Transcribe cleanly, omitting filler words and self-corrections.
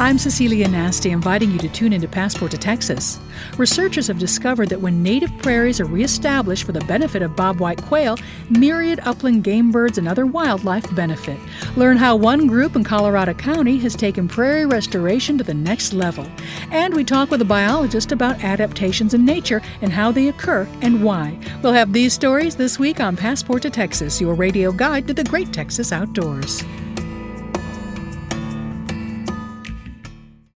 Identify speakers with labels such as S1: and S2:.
S1: I'm Cecilia Nasty, inviting you to tune into Passport to Texas. Researchers have discovered that when native prairies are reestablished for the benefit of bobwhite quail, myriad upland game birds and other wildlife benefit. Learn how one group in Colorado County has taken prairie restoration to the next level. And we talk with a biologist about adaptations in nature and how they occur and why. We'll have these stories this week on Passport to Texas, your radio guide to the great Texas outdoors.